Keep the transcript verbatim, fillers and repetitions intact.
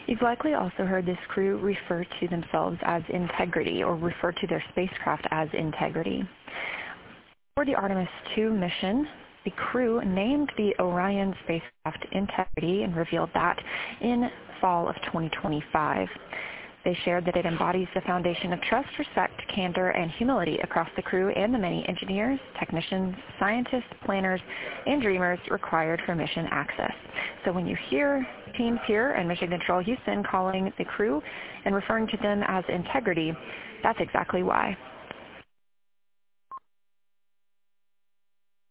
You've likely also heard this crew refer to themselves as Integrity or refer to their spacecraft as Integrity. For the Artemis two mission, the crew named the Orion spacecraft Integrity and revealed that in fall of twenty twenty-five. They shared that it embodies the foundation of trust, respect, candor, and humility across the crew and the many engineers, technicians, scientists, planners, and dreamers required for mission access. So when you hear teams here in Mission Control Houston calling the crew and referring to them as Integrity, that's exactly why.